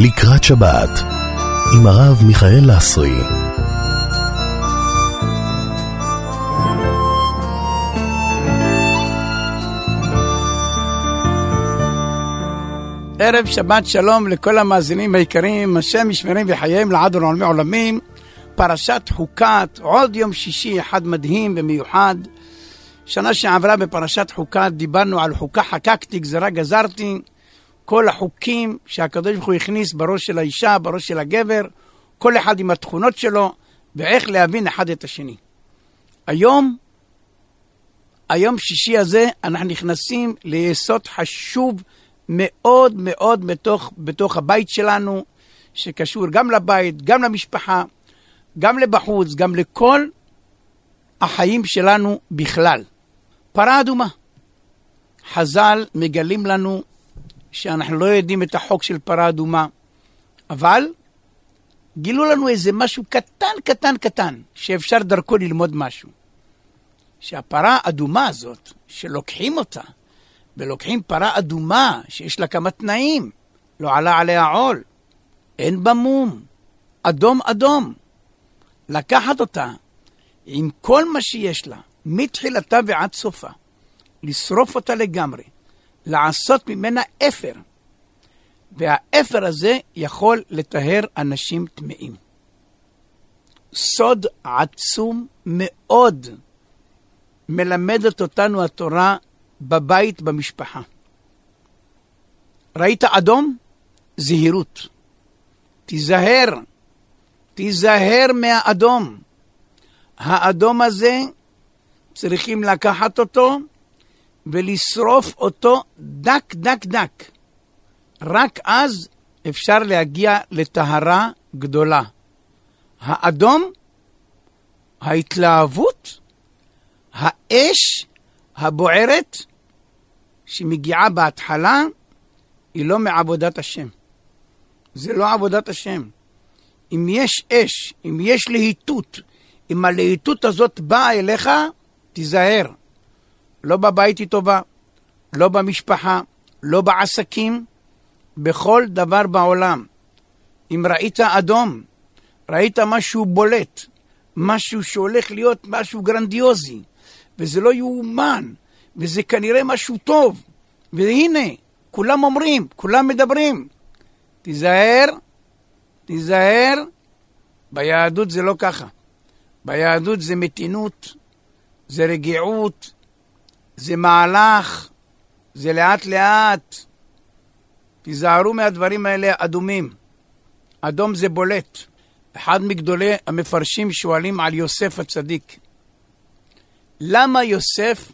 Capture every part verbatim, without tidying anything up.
לקראת שבת עם הרב מיכאל לסרי. ערב שבת שלום לכל המאזינים היקרים, השם ישמרם וחייהם לעד ולעולמי עולמים. פרשת חוקת, עוד יום שישי אחד מדהים ומיוחד. שנה שעברה בפרשת חוקת דיברנו על חוקה חקקתי, גזרה גזרתי, כל החוקים שהקדוש ברוך הוא הכניס בראש של האישה, בראש של הגבר, כל אחד עם התכונות שלו, ואיך להבין אחד את השני. היום, היום שישי הזה, אנחנו נכנסים ליסוד חשוב מאוד מאוד בתוך, בתוך הבית שלנו, שקשור גם לבית, גם למשפחה, גם לבחוץ, גם לכל החיים שלנו בכלל. פרה אדומה. חז"ל מגלים לנו שאנחנו לא יודעים את החוק של פרה אדומה, אבל גילו לנו איזה משהו קטן קטן קטן, שאפשר דרכו ללמוד משהו. שהפרה אדומה הזאת, שלוקחים אותה, ולוקחים פרה אדומה שיש לה כמה תנאים, לא עלה עליה עול, אין בה מום, אדום אדום. לקחת אותה עם כל מה שיש לה, מתחילתה ועד סופה, לשרוף אותה לגמרי, לעשות ממנה אפר, והאפר הזה יכול לטהר אנשים טמאים. סוד עצום מאוד מלמדת אותנו התורה בבית, במשפחה. ראית אדום? זהירות. תיזהר. תיזהר מהאדום. האדום הזה צריכים לקחת אותו ולשרוף אותו דק דק דק. רק אז אפשר להגיע לטהרה גדולה. האדום, ההתלהבות, האש הבוערת שמגיעה בהתחלה, היא לא מעבודת השם. זה לא עבודת השם. אם יש אש, אם יש להיטות, אם הלהיטות הזאת באה אליך, תיזהר. לא בבית היא טובה, לא במשפחה, לא בעסקים, בכל דבר בעולם. אם ראית אדום, ראית משהו בולט, משהו שהולך להיות משהו גרנדיוזי, וזה לא יאומן, וזה כנראה משהו טוב, והנה, כולם אומרים, כולם מדברים. תיזהר, תיזהר. ביהדות זה לא ככה. ביהדות זה מתינות, זה רגיעות, זה מהלך, זה לאט לאט. תיזהרו מהדברים האלה אדומים. אדום זה בולט. אחד מגדולי המפרשים שואלים על יוסף הצדיק. למה יוסף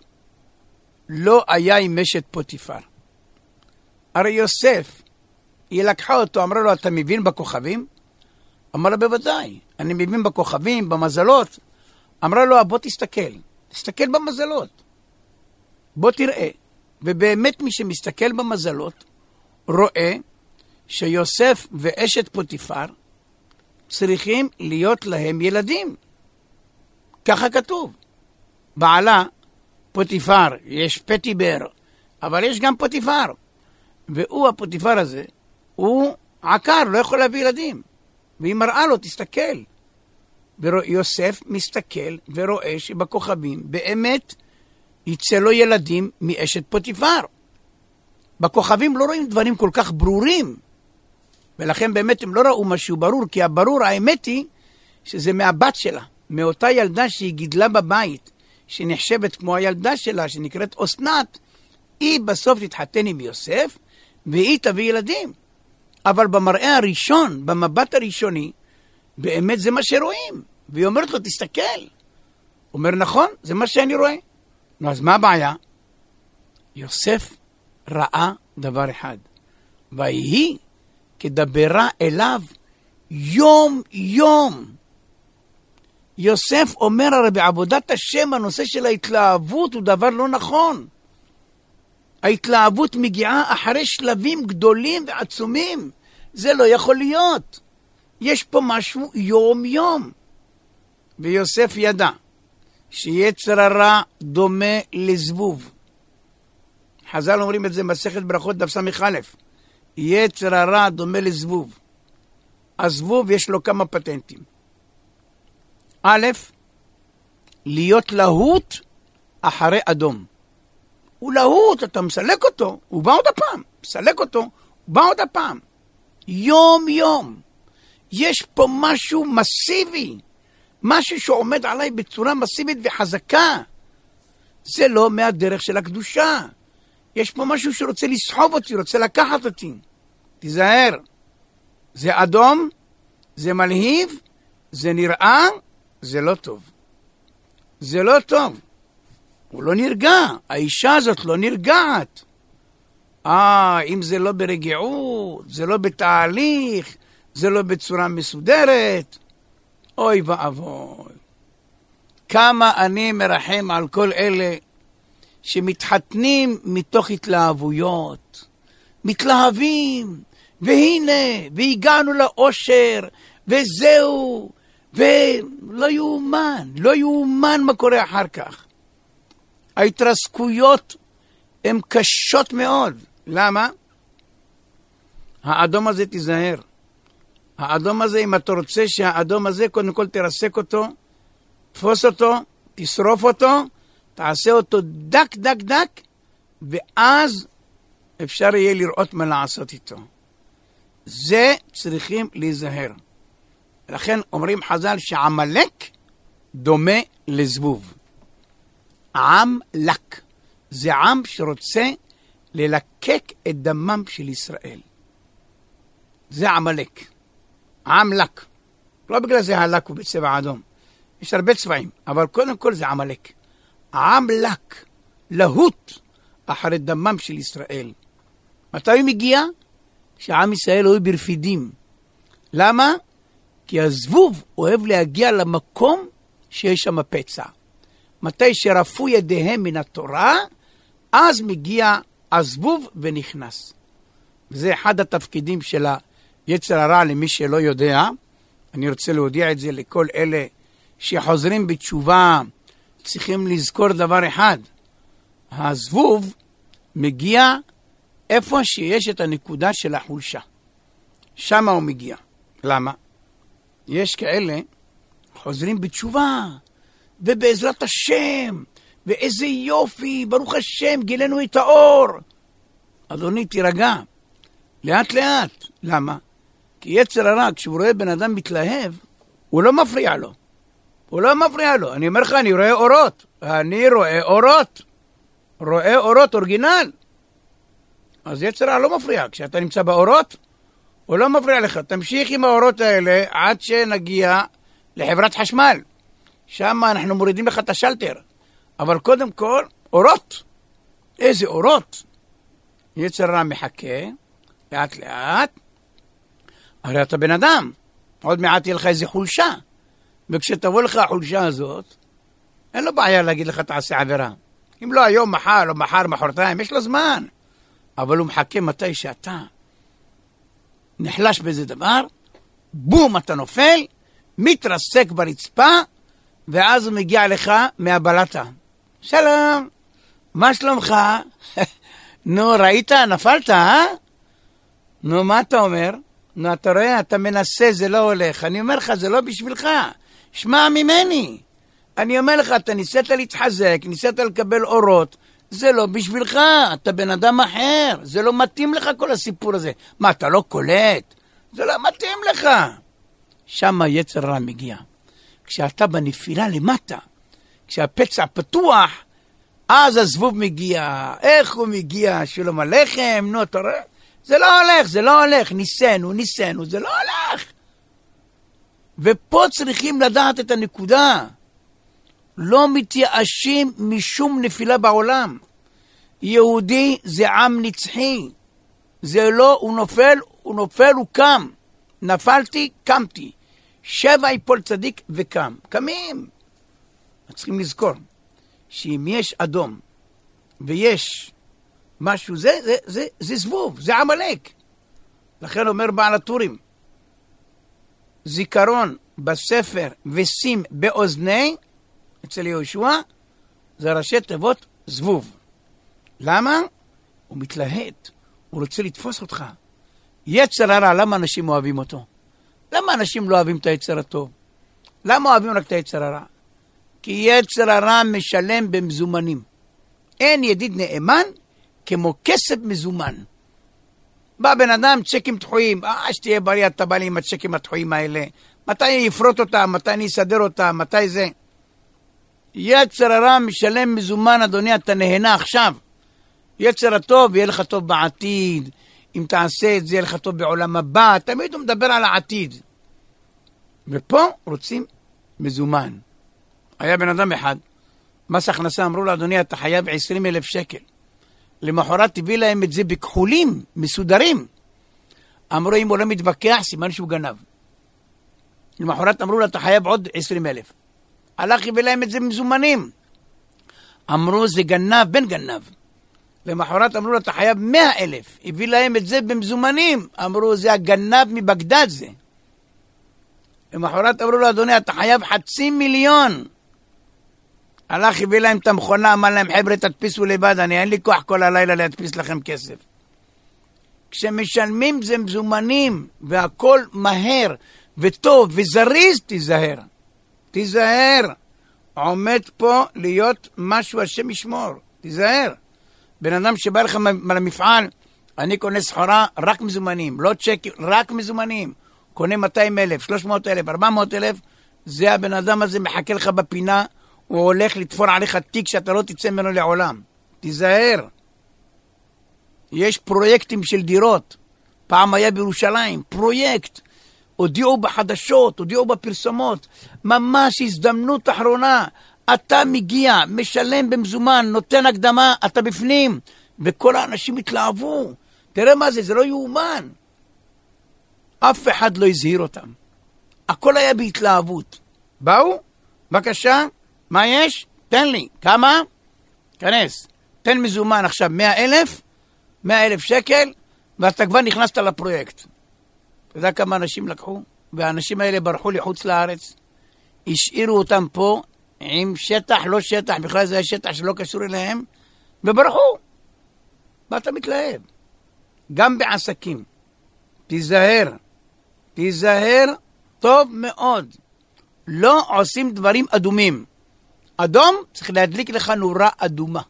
לא היה עם אשת פוטיפר? הרי יוסף, היא לקחה אותו, אמרה לו, אתה מבין בכוכבים? אמר לה, בוודאי, אני מבין בכוכבים, במזלות. אמרה לו, בוא תסתכל, תסתכל במזלות. בוא תראה. ובאמת מי שמסתכל במזלות, רואה שיוסף ואשת פוטיפר צריכים להיות להם ילדים. ככה כתוב. בעלה, פוטיפר, יש פטיבר, אבל יש גם פוטיפר. והוא, הפוטיפר הזה, הוא עקר, לא יכול להביא ילדים. והיא מראה לו, תסתכל. ויוסף מסתכל ורואה שבכוכבים באמת יצא לו ילדים מאשת פוטיפר. בכוכבים לא רואים דברים כל כך ברורים. ולכן באמת הם לא ראו משהו ברור, כי הברור, האמת היא, שזה מהבת שלה, מאותה ילדה שהיא גידלה בבית, שנחשבת כמו הילדה שלה, שנקראת אסנת, היא בסוף תתחתן עם יוסף, והיא תביא ילדים. אבל במראה הראשון, במבט הראשוני, באמת זה מה שרואים. והיא אומרת לו, תסתכל. הוא אומר, נכון, זה מה שאני רואה. נו, אז מה הבעיה? יוסף ראה דבר אחד. ויהי כדברה אליו יום יום. יוסף אומר, הרי בעבודת השם הנושא של ההתלהבות הוא דבר לא נכון. ההתלהבות מגיעה אחרי שלבים גדולים ועצומים. זה לא יכול להיות. יש פה משהו יום יום. ויוסף ידע שיצר הרע דומה לזבוב. חז"ל אומרים את זה מסכת ברכות דף סמך א'. יצר הרע דומה לזבוב. הזבוב יש לו כמה פטנטים. א', להיות להוט אחרי אדום. הוא להוט, אתה מסלק אותו, הוא בא עוד הפעם. מסלק אותו, הוא בא עוד הפעם. יום יום. יש פה משהו מסיבי. משהו שעומד עליי בצורה מסיבית וחזקה. זה לא מהדרך של הקדושה. יש פה משהו שרוצה לסחוב אותי, רוצה לקחת אותי. תיזהר. זה אדום, זה מלהיב, זה נראה, זה לא טוב. זה לא טוב. הוא לא נרגע. האישה הזאת לא נרגעת. אה, אם זה לא ברגיעות, זה לא בתהליך, זה לא בצורה מסודרת. אוי ואבוי. כמה אני מרחם על כל אלה שמתחתנים מתוך התלהבויות. מתלהבים, והנה, והגענו לאושר, וזהו, ולא יאומן, לא יאומן מה קורה אחר כך. ההתרסקויות הן קשות מאוד. למה? האדום הזה תיזהר. האדום הזה, אם אתה רוצה שהאדום הזה, קודם כל תרסק אותו, תפוס אותו, תשרוף אותו, תעשה אותו דק דק דק, ואז אפשר יהיה לראות מה לעשות איתו. זה צריכים להיזהר. לכן אומרים חז"ל שעמלק דומה לזבוב. עם לק. זה עם שרוצה ללקק את דמם של ישראל. זה עמלק. עם לק. לא בגלל זה הלק הוא בצבע אדום. יש הרבה צבעים, אבל קודם כל זה עמלק. עם לק. להוט אחרי דמם של ישראל. מתי הוא מגיע? כשעם ישראל הוא ברפידים. למה? כי הזבוב אוהב להגיע למקום שיש שם פצע. מתי שרפו ידיהם מן התורה, אז מגיע הזבוב ונכנס. וזה אחד התפקידים של היצר הרע למי שלא יודע. אני רוצה להודיע את זה לכל אלה שחוזרים בתשובה. צריכים לזכור דבר אחד. הזבוב מגיע איפה שיש את הנקודה של החולשה. שם הוא מגיע. למה? יש כאלה חוזרים בתשובה, ובעזרת השם, ואיזה יופי, ברוך השם, גילנו את האור. אדוני, תירגע. לאט לאט. למה? כי יצר הרע, כשהוא רואה בן אדם מתלהב, הוא לא מפריע לו. הוא לא מפריע לו. אני אומר לך, אני רואה אורות. אני רואה אורות. רואה אורות, אורגינל. אז יצר הרע לא מפריע. כשאתה נמצא באורות, הוא לא מפריע לך. תמשיך עם האורות האלה עד שנגיע לחברת חשמל. שם אנחנו מורידים לך את השלטר. אבל קודם כל, אורות. איזה אורות. יצר רע מחכה, לאט לאט. הרי אתה בן אדם. עוד מעט יהיה לך איזה חולשה. וכשתבוא לך החולשה הזאת, אין לו בעיה להגיד לך תעשה עבירה. אם לא היום, מחר, או מחר, מחרתיים, יש לו זמן. אבל הוא מחכה מתי שאתה נחלש באיזה דבר, בום, אתה נופל, מתרסק ברצפה, ואז הוא מגיע לך מהבלטה. שלום, מה שלומך? נו, ראית? נפלת, אה? נו, מה אתה אומר? נו, אתה רואה, אתה מנסה, זה לא הולך. אני אומר לך, זה לא בשבילך. שמע ממני. אני אומר לך, אתה ניסית להתחזק, ניסית לקבל אורות, זה לא בשבילך, אתה בן אדם אחר, זה לא מתאים לך כל הסיפור הזה. מה, אתה לא קולט? זה לא מתאים לך. שם היצר רע מגיע. כשאתה בנפילה למטה, כשהפצע פתוח, אז הזבוב מגיע. איך הוא מגיע? שלום עליכם, נו, אתה רואה? זה לא הולך, זה לא הולך. ניסנו, ניסנו, זה לא הולך. ופה צריכים לדעת את הנקודה. לא מתייאשים משום נפילה בעולם. יהודי זה עם נצחי. זה לא, הוא נופל, הוא נופל, הוא קם. נפלתי, קמתי. שבע יפול צדיק וקם. קמים. צריכים לזכור שאם יש אדום ויש משהו, זה, זה, זה, זה זבוב, זה עמלק. לכן אומר בעל הטורים, זיכרון בספר ושים באוזני, אצל יהושע, זה ראשי תיבות זבוב. למה? הוא מתלהט, הוא רוצה לתפוס אותך. יצר הרע, למה אנשים אוהבים אותו? למה אנשים לא אוהבים את היצר הטוב? למה אוהבים רק את היצר הרע? כי יצר הרע משלם במזומנים. אין ידיד נאמן כמו כסף מזומן. בא בן אדם, צ'קים דחויים, אה, שתהיה בריא, אתה בא לי עם הצ'קים הדחויים האלה. מתי יפרוט אותם, מתי אני אסדר אותם, מתי זה? יצר הרע משלם מזומן, אדוני, אתה נהנה עכשיו. יצר הטוב, יהיה לך טוב בעתיד. אם תעשה את זה, יהיה לך טוב בעולם הבא. תמיד הוא מדבר על העתיד. ופה רוצים מזומן. היה בן אדם אחד, מס הכנסה, אמרו לו, אדוני, אתה חייב עשרים אלף שקל. למחרת הביא להם את זה בכחולים, מסודרים. אמרו, אם הוא לא מתווכח, סימן שהוא גנב. למחרת אמרו לו, אתה חייב עוד עשרים אלף. הלך הביא להם את זה מזומנים. אמרו, זה גנב, בן גנב. למחרת אמרו לו, אתה חייב מאה אלף. הביא להם את זה במזומנים. אמרו, זה הגנב מבגדד זה. למחרת אמרו לו, אדוני, אתה חייב חצי מיליון. הלך הביא להם את המכונה, אמר להם, חבר'ה, תדפיסו לבד, אני אין לי כוח כל הלילה להדפיס לכם כסף. כשמשלמים זה מזומנים, והכל מהר, וטוב, וזריז, תיזהר. תיזהר. עומד פה להיות משהו השם ישמור. תיזהר. בן אדם שבא לך למפעל, אני קונה סחורה רק מזומנים, לא צ'קים, רק מזומנים. קונה מאתיים אלף, שלוש מאות אלף, ארבע מאות אלף, זה הבן אדם הזה מחכה לך בפינה, הוא הולך לתפור עליך תיק שאתה לא תצא ממנו לעולם. תיזהר. יש פרויקטים של דירות. פעם היה בירושלים, פרויקט. הודיעו בחדשות, הודיעו בפרסומות. ממש הזדמנות אחרונה. אתה מגיע, משלם במזומן, נותן הקדמה, אתה בפנים. וכל האנשים התלהבו. תראה מה זה, זה לא יאומן. אף אחד לא הזהיר אותם. הכל היה בהתלהבות. באו? בבקשה. מה יש? תן לי. כמה? כנס. תן מזומן עכשיו מאה אלף, מאה אלף שקל, ואתה כבר נכנסת לפרויקט. אתה יודע כמה אנשים לקחו? והאנשים האלה ברחו לחוץ לארץ. השאירו אותם פה עם שטח, לא שטח, בכלל זה היה שטח שלא קשור אליהם, וברחו. ואתה מתלהב. גם בעסקים. תיזהר. תיזהר טוב מאוד. לא עושים דברים אדומים. אדום צריך להדליק לך נורה אדומה.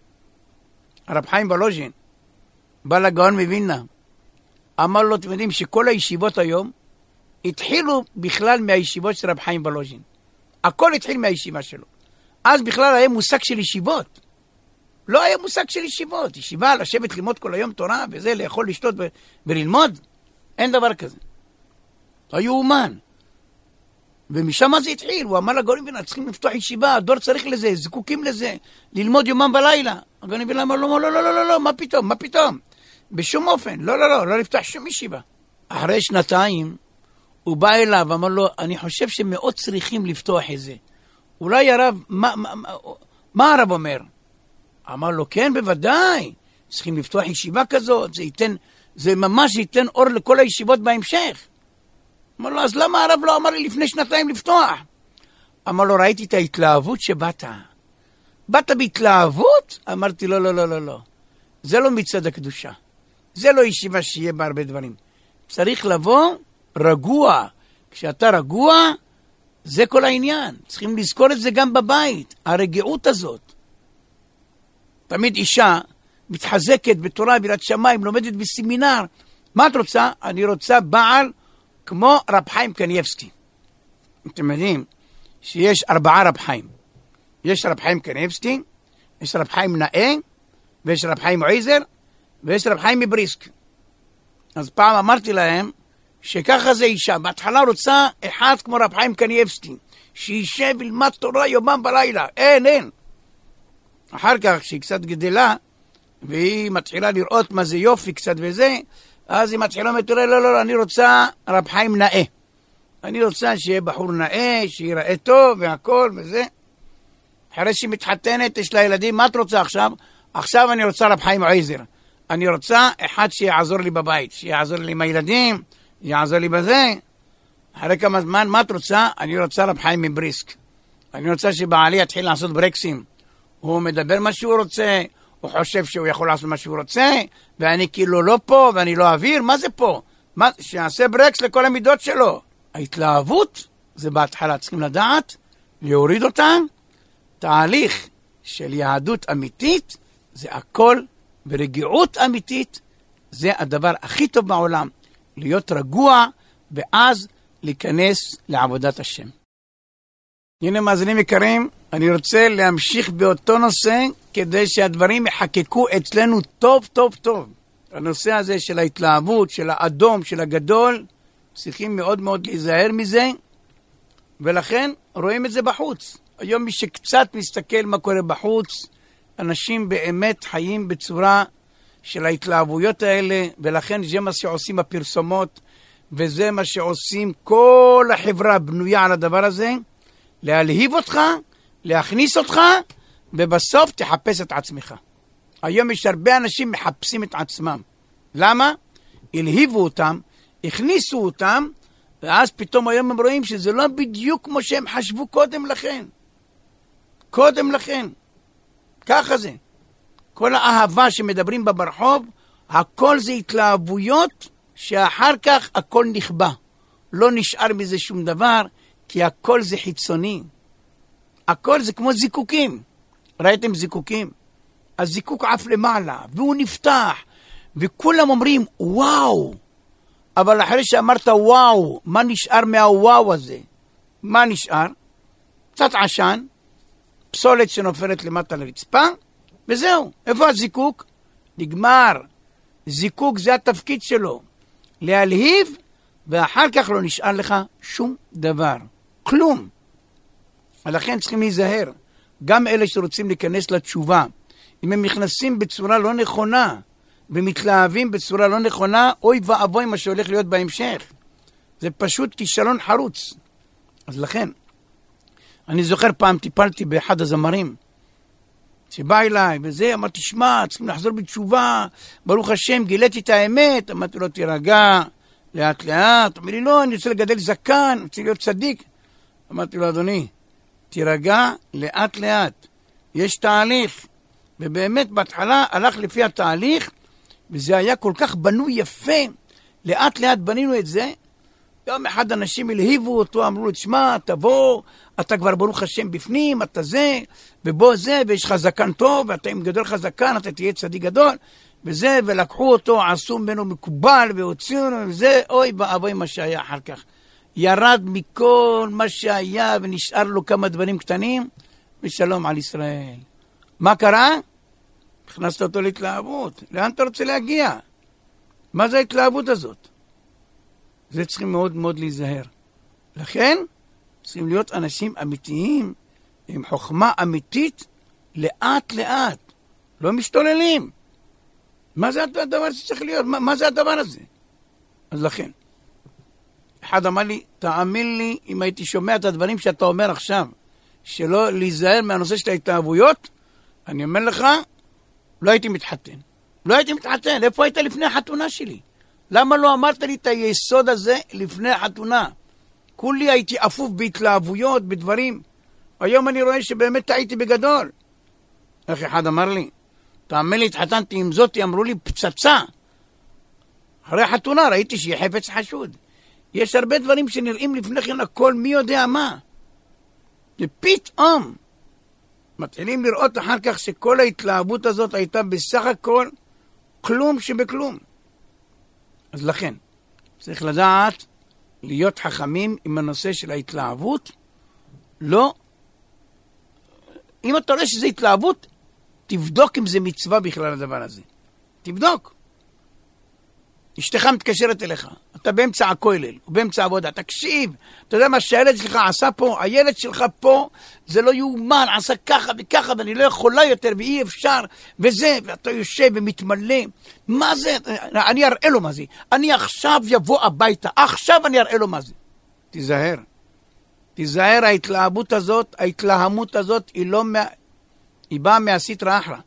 הרב חיים ולוז'ין בא לגאון מווילנה, אמר לו, אתם יודעים שכל הישיבות היום התחילו בכלל מהישיבות של רב חיים ולוז'ין. הכל התחיל מהישיבה שלו. אז בכלל היה מושג של ישיבות. לא היה מושג של ישיבות. ישיבה, לשבת ללמוד כל היום תורה וזה, לאכול, לשתות ו- וללמוד. אין דבר כזה. לא יאומן. ומשם זה התחיל, הוא אמר לגאון מווילנה, צריכים לפתוח ישיבה, הדור צריך לזה, זקוקים לזה, ללמוד יומם בלילה. הגאון מווילנה אמר לו, לא, לא, לא, לא, לא, מה פתאום, מה פתאום? בשום אופן, לא, לא, לא, לא לפתוח שום ישיבה. אחרי שנתיים, הוא בא אליו, אמר לו, אני חושב שמאוד צריכים לפתוח את זה. אולי הרב, מה, מה, מה, מה הרב אומר? אמר לו, כן, בוודאי, צריכים לפתוח ישיבה כזאת, זה ייתן, זה ממש ייתן אור לכל הישיבות בהמשך. אמר לו, אז למה הרב לא אמר לי לפני שנתיים לפתוח? אמר לו, ראיתי את ההתלהבות שבאת. באת בהתלהבות? אמרתי, לא, לא, לא, לא, לא. זה לא מצד הקדושה. זה לא ישיבה שיהיה בה הרבה דברים. צריך לבוא רגוע. כשאתה רגוע, זה כל העניין. צריכים לזכור את זה גם בבית. הרגיעות הזאת. תמיד אישה מתחזקת בתורה, ביראת שמיים, לומדת בסמינר. מה את רוצה? אני רוצה בעל כמו רב חיים קניבסקי. אתם יודעים שיש ארבעה רב חיים. יש רב חיים קניבסקי, יש רב חיים נאה, ויש רב חיים עויזר, ויש רב חיים מבריסק. אז פעם אמרתי להם שככה זה אישה. בהתחלה רוצה אחד כמו רב חיים קניבסקי, שישב ילמד תורה יומם בלילה. אין, אין. אחר כך, כשהיא קצת גדלה, והיא מתחילה לראות מה זה יופי קצת וזה, אז היא מתחילה מתורה, לא, לא, לא, אני רוצה רב חיים נאה. אני רוצה שיהיה בחור נאה, שיראה טוב והכל וזה. אחרי שהיא מתחתנת, יש לה ילדים, מה את רוצה עכשיו? עכשיו אני רוצה רב חיים עויזר. אני רוצה אחד שיעזור לי בבית, שיעזור לי עם הילדים, יעזור לי בזה. אחרי כמה זמן, מה את רוצה? אני רוצה רב חיים מבריסק. אני רוצה שבעלי יתחיל לעשות ברקסים. הוא מדבר מה שהוא רוצה, הוא חושב שהוא יכול לעשות מה שהוא רוצה, ואני כאילו לא פה, ואני לא אוויר, מה זה פה? מה, שיעשה ברקס לכל המידות שלו. ההתלהבות זה בהתחלה, צריכים לדעת, להוריד אותה. תהליך של יהדות אמיתית, זה הכל ברגיעות אמיתית, זה הדבר הכי טוב בעולם, להיות רגוע, ואז להיכנס לעבודת השם. הנה מאזינים יקרים, אני רוצה להמשיך באותו נושא, כדי שהדברים יחקקו אצלנו טוב טוב טוב. הנושא הזה של ההתלהבות, של האדום, של הגדול, צריכים מאוד מאוד להיזהר מזה, ולכן רואים את זה בחוץ. היום מי שקצת מסתכל מה קורה בחוץ, אנשים באמת חיים בצורה של ההתלהבויות האלה, ולכן זה מה שעושים הפרסומות, וזה מה שעושים כל החברה בנויה על הדבר הזה, להלהיב אותך, להכניס אותך, ובסוף תחפש את עצמך. היום יש הרבה אנשים מחפשים את עצמם. למה? הלהיבו אותם, הכניסו אותם, ואז פתאום היום הם רואים שזה לא בדיוק כמו שהם חשבו קודם לכן. קודם לכן. ככה זה. כל האהבה שמדברים בה ברחוב, הכל זה התלהבויות, שאחר כך הכל נכבה. לא נשאר מזה שום דבר, כי הכל זה חיצוני. הכל זה כמו זיקוקים. ראיתם זיקוקים? הזיקוק עף למעלה, והוא נפתח, וכולם אומרים, וואו. אבל אחרי שאמרת וואו, מה נשאר מהוואו הזה? מה נשאר? קצת עשן, פסולת שנופלת למטה לרצפה, וזהו. איפה הזיקוק? נגמר. זיקוק זה התפקיד שלו. להלהיב, ואחר כך לא נשאר לך שום דבר. כלום. ולכן צריכים להיזהר. גם אלה שרוצים להיכנס לתשובה, אם הם נכנסים בצורה לא נכונה, ומתלהבים בצורה לא נכונה, אוי ואבוי מה שהולך להיות בהמשך. זה פשוט כישלון חרוץ. אז לכן, אני זוכר פעם טיפלתי באחד הזמרים, שבא אליי, וזה, אמרתי, שמע, צריכים לחזור בתשובה, ברוך השם, גיליתי את האמת, אמרתי לו, תירגע, לאט לאט, אמר לי, לא, אני רוצה לגדל זקן, אני רוצה להיות צדיק. אמרתי לו, אדוני, תירגע, לאט לאט, יש תהליך, ובאמת בהתחלה הלך לפי התהליך, וזה היה כל כך בנוי יפה, לאט לאט בנינו את זה, יום אחד אנשים הלהיבו אותו, אמרו לו, תשמע, תבוא, אתה כבר ברוך השם בפנים, אתה זה, ובוא זה, ויש לך זקן טוב, ואתה עם גדול לך זקן, אתה תהיה צדיק גדול, וזה, ולקחו אותו, עשו ממנו מקובל, והוציאו לו, וזה, אוי ואבוי מה שהיה אחר כך. ירד מכל מה שהיה, ונשאר לו כמה דברים קטנים, ושלום על ישראל. מה קרה? הכנסת אותו להתלהבות. לאן אתה רוצה להגיע? מה זה ההתלהבות הזאת? זה צריכים מאוד מאוד להיזהר. לכן, צריכים להיות אנשים אמיתיים, עם חוכמה אמיתית, לאט לאט. לא משתוללים. מה זה הדבר שצריך להיות? מה, מה זה הדבר הזה? אז לכן, אחד אמר לי, תאמין לי, אם הייתי שומע את הדברים שאתה אומר עכשיו, שלא להיזהר מהנושא של ההתלהבויות, אני אומר לך, לא הייתי מתחתן. לא הייתי מתחתן. איפה היית לפני החתונה שלי? למה לא אמרת לי את היסוד הזה לפני החתונה? כולי הייתי אפוף בהתלהבויות, בדברים. היום אני רואה שבאמת הייתי בגדול. איך אחד אמר לי, תאמין לי, התחתנתי עם זאתי, אמרו לי, פצצה. אחרי החתונה ראיתי שהיא חפץ חשוד. יש הרבה דברים שנראים לפני כן הכל, מי יודע מה. ופתאום מתחילים לראות אחר כך שכל ההתלהבות הזאת הייתה בסך הכל כלום שבכלום. אז לכן, צריך לדעת להיות חכמים עם הנושא של ההתלהבות. לא, אם אתה רואה שזה התלהבות, תבדוק אם זה מצווה בכלל הדבר הזה. תבדוק. אשתך מתקשרת אליך, אתה באמצע הכולל, או באמצע עבודה, תקשיב, אתה יודע מה שהילד שלך עשה פה, הילד שלך פה, זה לא יאומן, עשה ככה וככה, ואני לא יכולה יותר, ואי אפשר, וזה, ואתה יושב ומתמלא, מה זה? אני אראה לו מה זה, אני עכשיו יבוא הביתה, עכשיו אני אראה לו מה זה. תיזהר, תיזהר, ההתלהבות הזאת, ההתלהמות הזאת, היא לא, מה... היא באה מהסטרא אחרא.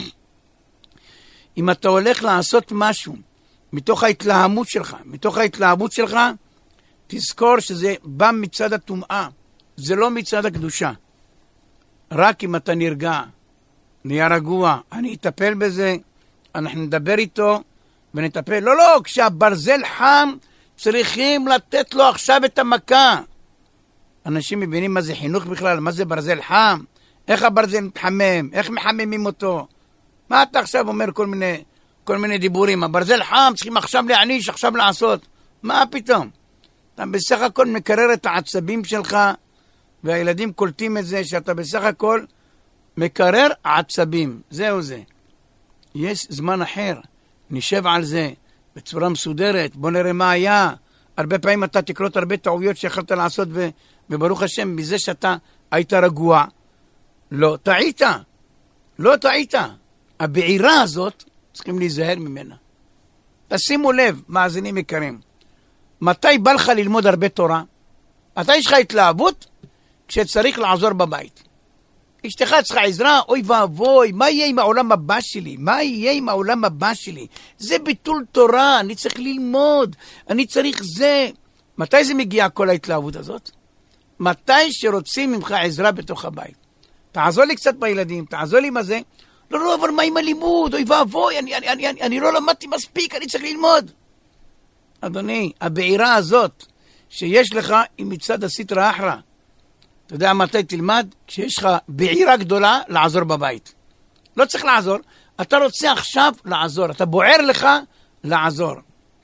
אם אתה הולך לעשות משהו, מתוך ההתלהמות שלך, מתוך ההתלהבות שלך, תזכור שזה בא מצד הטומאה, זה לא מצד הקדושה. רק אם אתה נרגע, נהיה רגוע, אני אטפל בזה, אנחנו נדבר איתו ונטפל. לא, לא, כשהברזל חם, צריכים לתת לו עכשיו את המכה. אנשים מבינים מה זה חינוך בכלל, מה זה ברזל חם, איך הברזל מתחמם, איך מחממים אותו. מה אתה עכשיו אומר כל מיני, כל מיני דיבורים? הברזל חם, צריכים עכשיו להעניש, עכשיו לעשות. מה פתאום? אתה בסך הכל מקרר את העצבים שלך, והילדים קולטים את זה שאתה בסך הכל מקרר עצבים. זהו זה. יש זמן אחר, נשב על זה בצורה מסודרת, בוא נראה מה היה. הרבה פעמים אתה תקרות הרבה טעויות שיכולת לעשות, ו... וברוך השם, בזה שאתה היית רגוע, לא טעית. לא טעית. הבעירה הזאת, צריכים להיזהר ממנה. תשימו לב, מאזינים יקרים, מתי בא לך ללמוד הרבה תורה? מתי יש לך התלהבות? כשצריך לעזור בבית. אשתך צריכה עזרה, אוי ואבוי, מה יהיה עם העולם הבא שלי? מה יהיה עם העולם הבא שלי? זה ביטול תורה, אני צריך ללמוד, אני צריך זה. מתי זה מגיע כל ההתלהבות הזאת? מתי שרוצים ממך עזרה בתוך הבית. תעזור לי קצת בילדים, תעזור לי מה זה. לא, לא, אבל מה עם הלימוד? אוי ואבוי, אני, אני, אני, אני, אני לא למדתי מספיק, אני צריך ללמוד. אדוני, הבעירה הזאת שיש לך היא מצד הסטרא אחרא. אתה יודע מתי תלמד? כשיש לך בעירה גדולה לעזור בבית. לא צריך לעזור, אתה רוצה עכשיו לעזור, אתה בוער לך לעזור.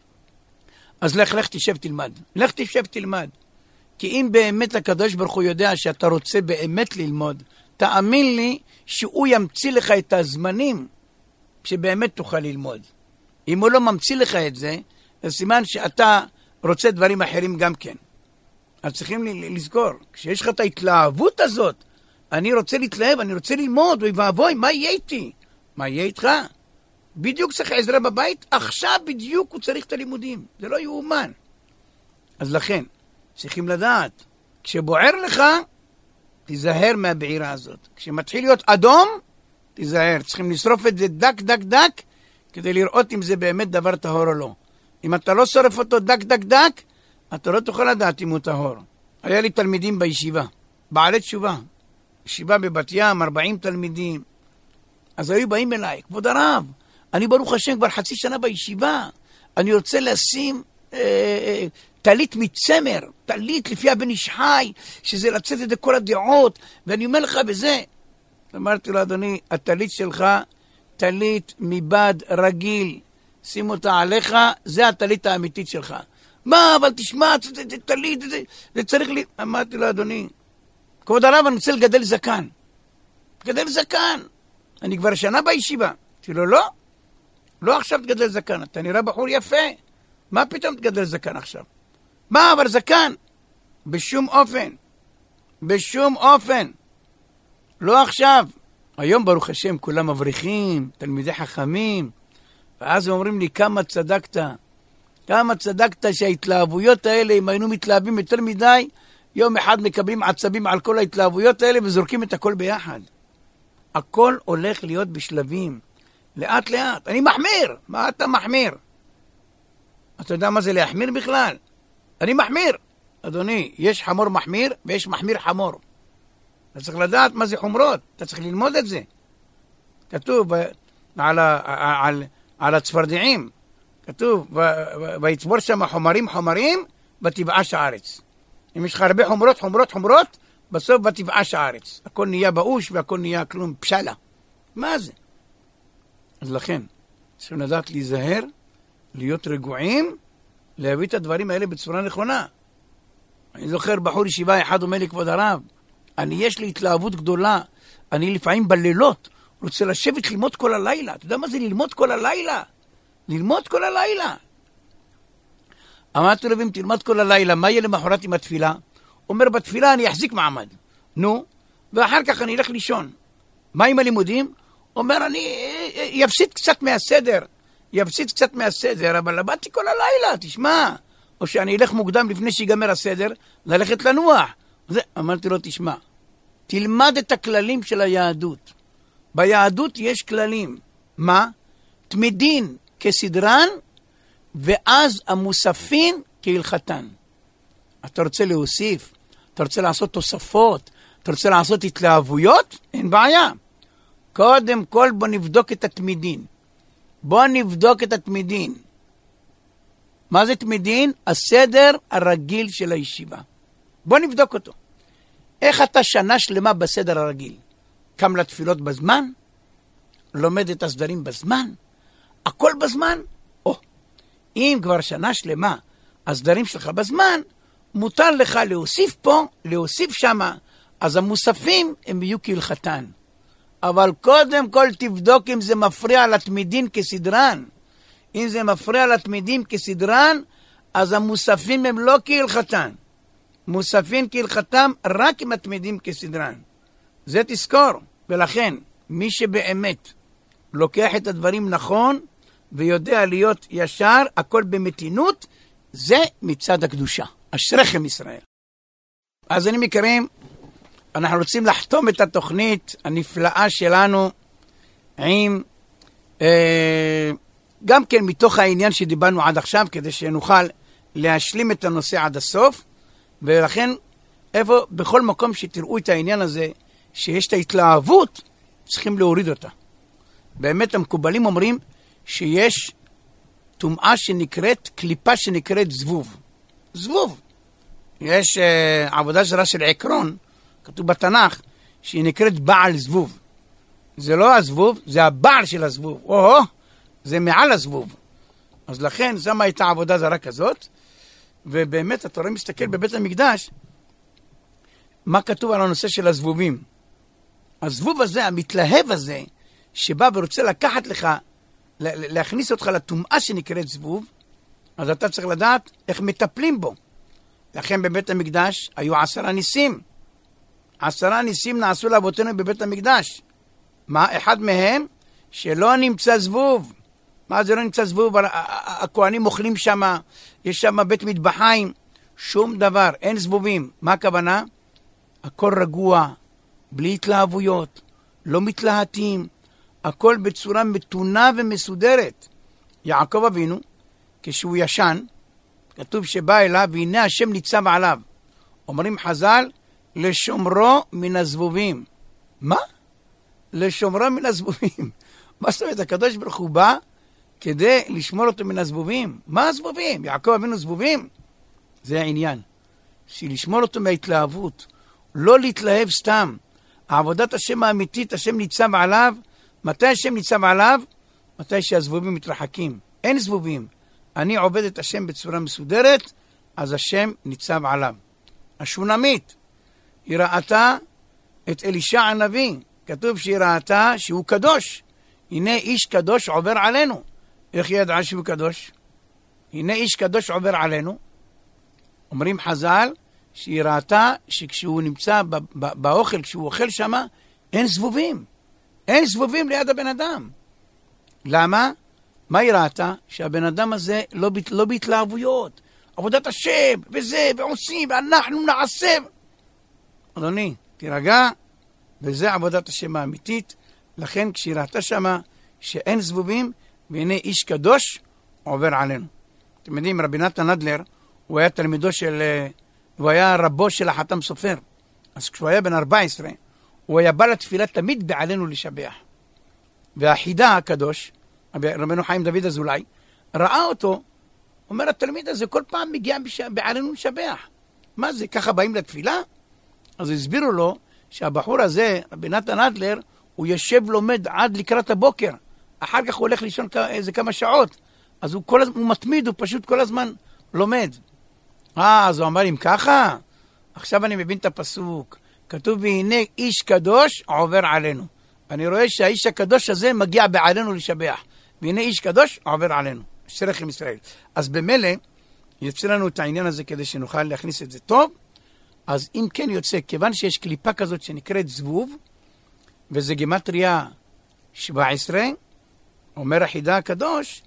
אז לך, לך תשב תלמד. לך תשב תלמד. כי אם באמת הקדוש ברוך הוא יודע שאתה רוצה באמת ללמוד, תאמין לי שהוא ימציא לך את הזמנים שבאמת תוכל ללמוד. אם הוא לא ממציא לך את זה, זה סימן שאתה רוצה דברים אחרים גם כן. אז צריכים לזכור, כשיש לך את ההתלהבות הזאת, אני רוצה להתלהב, אני רוצה ללמוד, אוי ואבוי, מה יהיה איתי? מה יהיה איתך? בדיוק צריך עזרה בבית, עכשיו בדיוק הוא צריך את הלימודים. זה לא יאומן. אז לכן, צריכים לדעת, כשבוער לך, תיזהר מהבעירה הזאת. כשמתחיל להיות אדום, תיזהר. צריכים לשרוף את זה דק דק דק, כדי לראות אם זה באמת דבר טהור או לא. אם אתה לא שורף אותו דק דק דק, אתה לא תוכל לדעת אם הוא טהור. היה לי תלמידים בישיבה, בעלי תשובה. ישיבה בבת ים, ארבעים תלמידים. אז היו באים אליי, כבוד הרב, אני ברוך השם כבר חצי שנה בישיבה, אני רוצה לשים אה, אה, תלית מצמר, תלית לפי הבן איש חי, שזה לצאת את כל הדעות, ואני אומר לך בזה. אמרתי לו, אדוני, התלית שלך, תלית מבד רגיל, שים אותה עליך, זה התלית האמיתית שלך. מה, אבל תשמע, זה תלית, זה צריך לי... אמרתי לו, אדוני, כבוד הרב, אני רוצה לגדל זקן. לגדל זקן. אני כבר שנה בישיבה. אמרתי לו, לא, לא עכשיו תגדל זקן, אתה נראה בחור יפה. מה פתאום תגדל זקן עכשיו? מה, אבל זקן? בשום אופן. בשום אופן. לא עכשיו. היום ברוך השם כולם מבריחים, תלמידי חכמים, ואז אומרים לי כמה צדקת. כמה צדקת שההתלהבויות האלה, אם היינו מתלהבים יותר מדי, יום אחד מקבלים עצבים על כל ההתלהבויות האלה וזורקים את הכל ביחד. הכל הולך להיות בשלבים. לאט לאט. אני מחמיר. מה אתה מחמיר? אתה יודע מה זה להחמיר בכלל? אני מחמיר. אדוני, יש חמור מחמיר ויש מחמיר חמור. אתה צריך לדעת מה זה חומרות. אתה צריך ללמוד את זה. כתוב על, על, על הצפרדעים. כתוב, ויצבור שם חומרים חומרים בתבעש הארץ. אם יש לך הרבה חומרות, חומרות, חומרות, בסוף בתבעש הארץ. הכל נהיה באוש והכל נהיה כלום פשלה. מה זה? אז לכן, צריכים לדעת להיזהר, להיות רגועים, להביא את הדברים האלה בצורה נכונה. אני זוכר בחור ישיבה אחד אומר לי, כבוד הרב, אני יש לי התלהבות גדולה, אני לפעמים בלילות רוצה לשבת ללמוד כל הלילה. אתה יודע מה זה ללמוד כל הלילה? ללמוד כל הלילה. אמרתי לו, אם תלמד כל הלילה, מה יהיה למחרת עם התפילה? אומר, בתפילה אני אחזיק מעמד. נו, ואחר כך אני אלך לישון. מה עם הלימודים? אומר, אני יפסיד קצת מהסדר. יפסיד קצת מהסדר, אבל למדתי כל הלילה, תשמע. או שאני אלך מוקדם לפני שיגמר הסדר, ללכת לנוח. זה, אמרתי לו, תשמע, תלמד את הכללים של היהדות. ביהדות יש כללים. מה? תמידין כסדרן, ואז המוספין כהלכתן. אתה רוצה להוסיף, אתה רוצה לעשות תוספות, אתה רוצה לעשות התלהבויות, אין בעיה. קודם כל בוא נבדוק את התמידין. בוא נבדוק את התמידין. מה זה תמידין? הסדר הרגיל של הישיבה. בוא נבדוק אותו. איך אתה שנה שלמה בסדר הרגיל? קם לתפילות בזמן? לומד את הסדרים בזמן? הכל בזמן? או, אם כבר שנה שלמה הסדרים שלך בזמן, מותר לך להוסיף פה, להוסיף שמה, אז המוספים הם יהיו כהלכתן. אבל קודם כל תבדוק אם זה מפריע לתמידין כסדרן. אם זה מפריע לתמידים כסדרן, אז המוספים הם לא כהלכתן. מוספים כהלכתם רק עם התמידים כסדרן. זה תזכור. ולכן, מי שבאמת לוקח את הדברים נכון, ויודע להיות ישר, הכל במתינות, זה מצד הקדושה. אשריכם ישראל. אז אני מכירים, אנחנו רוצים לחתום את התוכנית הנפלאה שלנו עם, אה, גם כן מתוך העניין שדיברנו עד עכשיו, כדי שנוכל להשלים את הנושא עד הסוף, ולכן איפה, בכל מקום שתראו את העניין הזה, שיש את ההתלהבות, צריכים להוריד אותה. באמת המקובלים אומרים שיש טומאה שנקראת, קליפה שנקראת זבוב. זבוב. יש uh, עבודה זרה של עקרון, כתוב בתנ"ך, שהיא נקראת בעל זבוב. זה לא הזבוב, זה הבעל של הזבוב. או, זה מעל הזבוב. אז לכן, זמה הייתה עבודה זרה כזאת, ובאמת התורה מסתכל בבית המקדש, מה כתוב על הנושא של הזבובים. הזבוב הזה, המתלהב הזה, שבא ורוצה לקחת לך, להכניס אותך לטומאה שנקראת זבוב, אז אתה צריך לדעת איך מטפלים בו. לכן בבית המקדש היו עשרה ניסים. עשרה ניסים נעשו לאבותינו בבית המקדש. מה? אחד מהם, שלא נמצא זבוב. מה זה לא נמצא זבוב? הכהנים אוכלים שם, יש שם בית מטבחיים, שום דבר, אין זבובים. מה הכוונה? הכל רגוע, בלי התלהבויות, לא מתלהטים, הכל בצורה מתונה ומסודרת. יעקב אבינו, כשהוא ישן, כתוב שבא אליו, והנה השם ניצב עליו. אומרים חז"ל, לשומרו מן הזבובים. מה? לשומרו מן הזבובים. מה זאת אומרת? הקדוש ברוך הוא בא כדי לשמור אותו מן הזבובים. מה הזבובים? יעקב אבינו זבובים? זה העניין. שלשמור אותו מההתלהבות. לא להתלהב סתם. העבודת השם האמיתית, השם ניצב עליו. מתי השם ניצב עליו? מתי שהזבובים מתרחקים. אין זבובים. אני עובד את השם בצורה מסודרת, אז השם ניצב עליו. השונמית, היא ראתה את אלישע הנביא. כתוב שהיא ראתה שהוא קדוש. הנה איש קדוש עובר עלינו. איך היא ידעה שהוא קדוש? הנה איש קדוש עובר עלינו. אומרים חז"ל, שהיא ראתה שכשהוא נמצא באוכל, כשהוא אוכל שם, אין זבובים. אין זבובים ליד הבן אדם. למה? מה היא ראתה? שהבן אדם הזה לא, בת, לא בהתלהבויות. עבודת השם, וזה, ועושים, ואנחנו נעשה. אדוני, תירגע, וזה עבודת השם האמיתית. לכן כשהיא ראתה שמה שאין זבובים, והנה איש קדוש עובר עלינו. אתם יודעים, רבי נתן אדלר, הוא היה תלמידו של, הוא היה רבו של החתם סופר. אז כשהוא היה בן ארבע עשרה, הוא היה בא לתפילה תמיד בעלינו לשבח. והחידה הקדוש, רבנו חיים דוד אזולאי, ראה אותו, אומר, התלמיד הזה כל פעם מגיע בעלינו לשבח. מה זה, ככה באים לתפילה? אז הסבירו לו שהבחור הזה, רבי נתן אדלר, הוא יושב לומד עד לקראת הבוקר. אחר כך הוא הולך לישון איזה כמה שעות. אז הוא, כל, הוא מתמיד, הוא פשוט כל הזמן לומד. אה, אז הוא אמר, אם ככה, עכשיו אני מבין את הפסוק. כתוב, והנה איש קדוש עובר עלינו. אני רואה שהאיש הקדוש הזה מגיע בעלינו לשבח. והנה איש קדוש עובר עלינו. אשריכם ישראל. אז במילא, יוצא לנו את העניין הזה כדי שנוכל להכניס את זה טוב. אז אם כן יוצא, כיוון שיש קליפה כזאת שנקראת זבוב, וזה גימטריה שבע עשרה, אומר החידה הקדוש,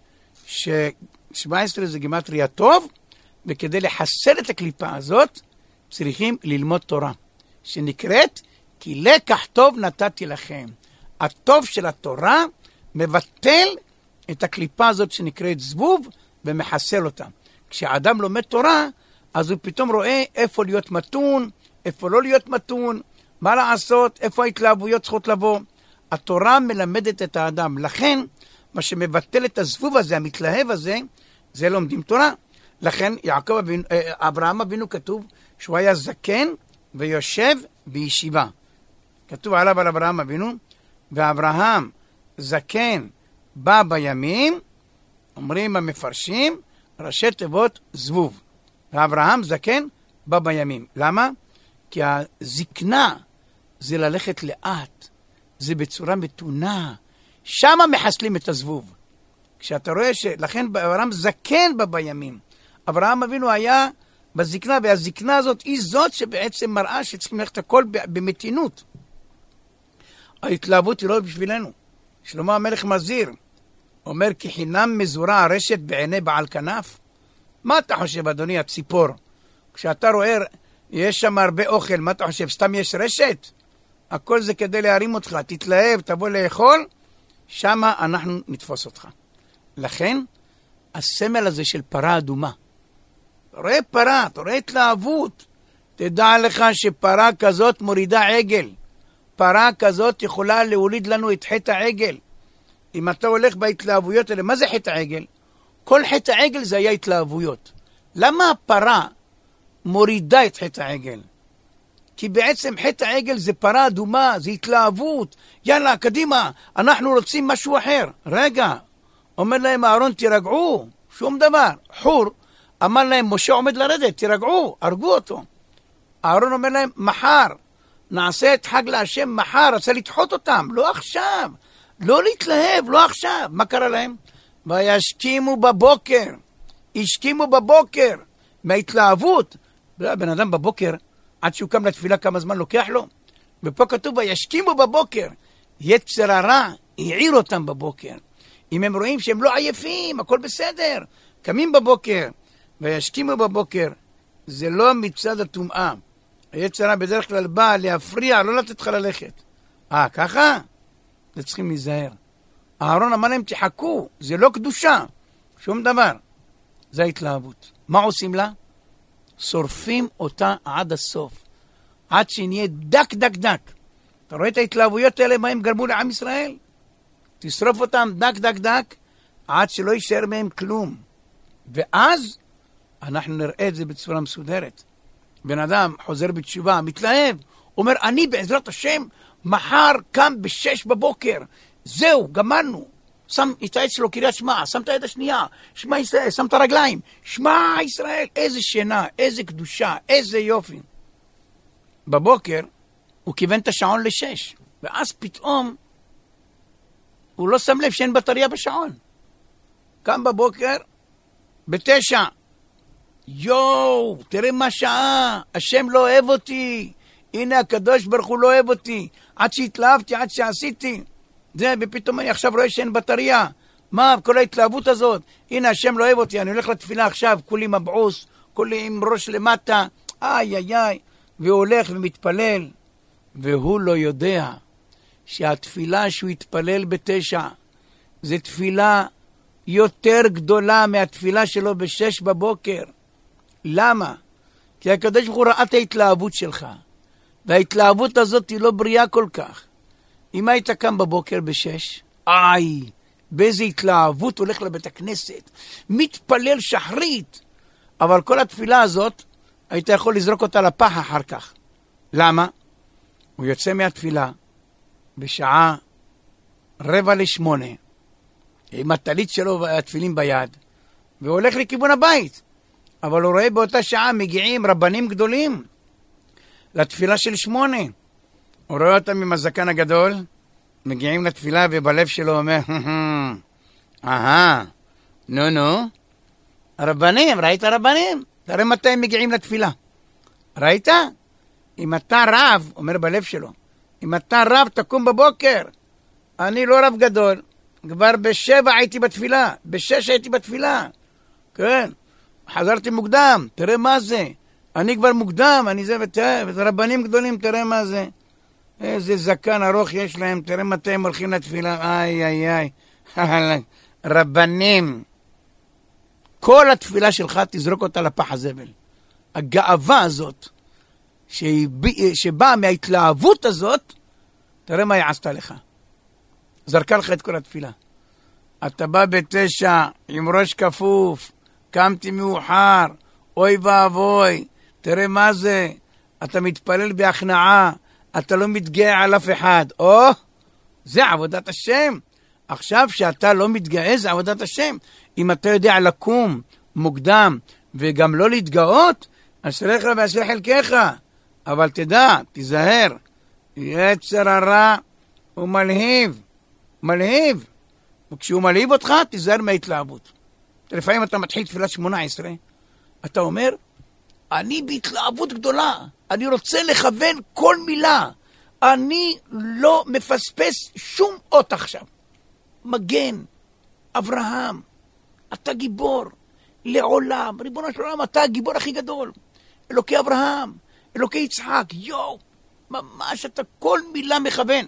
ש-שבע עשרה זה גימטריה טוב, וכדי לחסל את הקליפה הזאת, צריכים ללמוד תורה, שנקראת, כי לקח טוב נתתי לכם. הטוב של התורה מבטל את הקליפה הזאת שנקראת זבוב, ומחסל אותה. כשאדם לומד תורה, אז הוא פתאום רואה איפה להיות מתון, איפה לא להיות מתון, מה לעשות, איפה ההתלהבויות צריכות לבוא. התורה מלמדת את האדם. לכן, מה שמבטל את הזבוב הזה, המתלהב הזה, זה לומדים תורה. לכן יעקב אבינו, אברהם אבינו כתוב שהוא היה זקן ויושב בישיבה. כתוב עליו על אברהם אבינו, ואברהם זקן בא בימים, אומרים המפרשים, ראשי תיבות זבוב. ואברהם זקן בא בימים. למה? כי הזקנה זה ללכת לאט, זה בצורה מתונה, שמה מחסלים את הזבוב. כשאתה רואה ש... לכן אברהם זקן בא בימים. אברהם אבינו היה בזקנה, והזקנה הזאת היא זאת שבעצם מראה שצריכים ללכת הכל במתינות. ההתלהבות היא לא בשבילנו. שלמה המלך מזהיר, אומר כי חינם מזורה הרשת בעיני בעל כנף. מה אתה חושב, אדוני, הציפור? כשאתה רואה יש שם הרבה אוכל, מה אתה חושב, סתם יש רשת? הכל זה כדי להרים אותך, תתלהב, תבוא לאכול, שמה אנחנו נתפוס אותך. לכן, הסמל הזה של פרה אדומה, אתה רואה פרה, אתה רואה התלהבות, תדע לך שפרה כזאת מורידה עגל, פרה כזאת יכולה להוליד לנו את חטא העגל. אם אתה הולך בהתלהבויות האלה, מה זה חטא העגל? כל חטא העגל זה היה התלהבויות. למה הפרה מורידה את חטא העגל? כי בעצם חטא העגל זה פרה אדומה, זה התלהבות. יאללה, קדימה, אנחנו רוצים משהו אחר. רגע, אומר להם אהרון, תירגעו, שום דבר. חור, אמר להם, משה עומד לרדת, תירגעו, הרגו אותו. אהרון אומר להם, מחר, נעשה את חג להשם מחר, רצה לדחות אותם, לא עכשיו. לא להתלהב, לא עכשיו. מה קרה להם? וישכימו בבוקר, השכימו בבוקר, מההתלהבות. בן אדם בבוקר, עד שהוא קם לתפילה כמה זמן לוקח לו. ופה כתוב, וישכימו בבוקר. יצר הרע העיר אותם בבוקר. אם הם רואים שהם לא עייפים, הכל בסדר. קמים בבוקר, וישכימו בבוקר. זה לא מצד הטומאה. היצר הרע בדרך כלל בא להפריע, לא לתת לך ללכת. אה, ככה? זה צריכים להיזהר. אהרון אמר להם, תחכו, זה לא קדושה, שום דבר. זה ההתלהבות. מה עושים לה? שורפים אותה עד הסוף, עד שנהיה דק דק דק. אתה רואה את ההתלהבויות האלה, מה הם גרמו לעם ישראל? תשרוף אותם דק דק דק, עד שלא יישאר מהם כלום. ואז אנחנו נראה את זה בצורה מסודרת. בן אדם חוזר בתשובה, מתלהב, אומר, אני בעזרת השם, מחר קם בשש בבוקר, זהו, גמרנו. שם את העץ שלו קריאת שמע, שם את היד השנייה, שמע ישראל, שם את הרגליים, שמע ישראל, איזה שינה, איזה קדושה, איזה יופי. בבוקר הוא כיוון את השעון לשש, ואז פתאום הוא לא שם לב שאין בטריה בשעון. קם בבוקר בתשע, יואו, תראה מה שעה, השם לא אוהב אותי, הנה הקדוש ברוך הוא לא אוהב אותי, עד שהתלהבתי, עד שעשיתי. זה, ופתאום אני עכשיו רואה שאין בטריה. מה, כל ההתלהבות הזאת? הנה, השם לא אוהב אותי, אני הולך לתפילה עכשיו, כולי מבעוס, כולי עם ראש למטה, איי איי איי, והוא הולך ומתפלל, והוא לא יודע שהתפילה שהוא התפלל בתשע, זה תפילה יותר גדולה מהתפילה שלו בשש בבוקר. למה? כי הקדוש ברוך הוא ראה את ההתלהבות שלך, וההתלהבות הזאת היא לא בריאה כל כך. אם היית קם בבוקר בשש, איי, באיזה התלהבות הולך לבית הכנסת, מתפלל שחרית, אבל כל התפילה הזאת, היית יכול לזרוק אותה לפח אחר כך. למה? הוא יוצא מהתפילה, בשעה רבע לשמונה, עם הטלית שלו והתפילים ביד, והולך לכיוון הבית. אבל הוא רואה באותה שעה מגיעים רבנים גדולים, לתפילה של שמונה. הוא רואה אותם עם הזקן הגדול, מגיעים לתפילה ובלב שלו אומר, אהה, נו נו, הרבנים, ראית הרבנים? תראה מתי הם מגיעים לתפילה. ראית? אם אתה רב, אומר בלב שלו, אם אתה רב תקום בבוקר, אני לא רב גדול, כבר בשבע הייתי בתפילה, בשש הייתי בתפילה, כן, חזרתי מוקדם, תראה מה זה, אני כבר מוקדם, אני זה ותראה, רבנים גדולים, תראה מה זה. איזה זקן ארוך יש להם, תראה מתי הם הולכים לתפילה, איי איי איי, רבנים. כל התפילה שלך תזרוק אותה לפח הזבל. הגאווה הזאת, שבאה מההתלהבות הזאת, תראה מה היא עשתה לך. זרקה לך את כל התפילה. אתה בא בתשע עם ראש כפוף, קמתי מאוחר, אוי ואבוי, תראה מה זה, אתה מתפלל בהכנעה, אתה לא מתגאה על אף אחד. או, זה עבודת השם. עכשיו שאתה לא מתגאה, זה עבודת השם. אם אתה יודע לקום מוקדם וגם לא להתגאות, אשריך ואשרי חלקך. אבל תדע, תיזהר, יצר הרע הוא מלהיב, מלהיב. וכשהוא מלהיב אותך, תיזהר מההתלהבות. לפעמים אתה מתחיל תפילת שמונה עשרה, אתה אומר, אני בהתלהבות גדולה, אני רוצה לכוון כל מילה, אני לא מפספס שום אות עכשיו. מגן, אברהם, אתה גיבור, לעולם, ריבונו של עולם, אתה הגיבור הכי גדול. אלוקי אברהם, אלוקי יצחק, יו, ממש אתה כל מילה מכוון.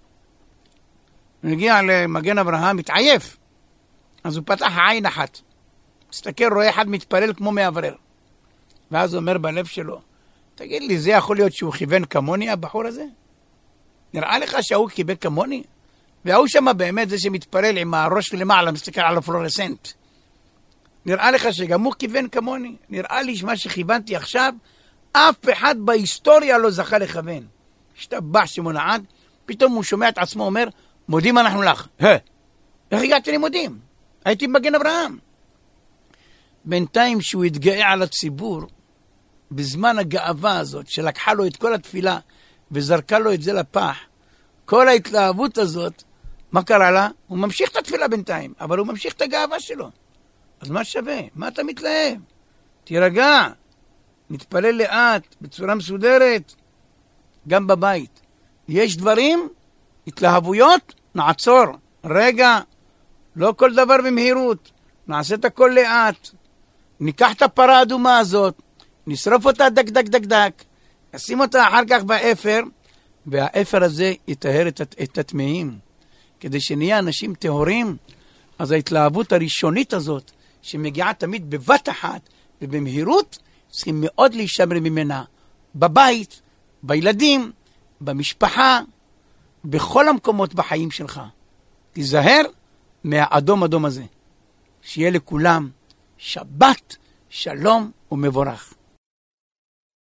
נגיע למגן אברהם, מתעייף. אז הוא פתח עין אחת. מסתכל, רואה אחד מתפלל כמו מעברר. ואז הוא אומר בלב שלו, תגיד לי, זה יכול להיות שהוא כיוון כמוני, הבחור הזה? נראה לך שהוא כיוון כמוני? והוא שמה באמת זה שמתפלל עם הראש למעלה, מסתכל על הפלורסנט. נראה לך שגם הוא כיוון כמוני? נראה לי שמה שכיוונתי עכשיו, אף אחד בהיסטוריה לא זכה לכוון. השתבח שמו לעד, פתאום הוא שומע את עצמו אומר, מודים אנחנו לך. hey, איך הגעתי לימודים? הייתי במגן אברהם. בינתיים שהוא התגאה על הציבור, בזמן הגאווה הזאת, שלקחה לו את כל התפילה, וזרקה לו את זה לפח, כל ההתלהבות הזאת, מה קרה לה? הוא ממשיך את התפילה בינתיים, אבל הוא ממשיך את הגאווה שלו. אז מה שווה? מה אתה מתלהב? תירגע, נתפלל לאט, בצורה מסודרת, גם בבית. יש דברים, התלהבויות, נעצור. רגע, לא כל דבר במהירות, נעשה את הכל לאט. ניקח את הפרה האדומה הזאת, נשרוף אותה דק דק דק דק, נשים אותה אחר כך באפר, והאפר הזה יטהר את, את התמאים. כדי שנהיה אנשים טהורים, אז ההתלהבות הראשונית הזאת, שמגיעה תמיד בבת אחת ובמהירות, צריכים מאוד להישמר ממנה. בבית, בילדים, במשפחה, בכל המקומות בחיים שלך. תיזהר מהאדום אדום הזה. שיהיה לכולם שבת, שלום ומבורך.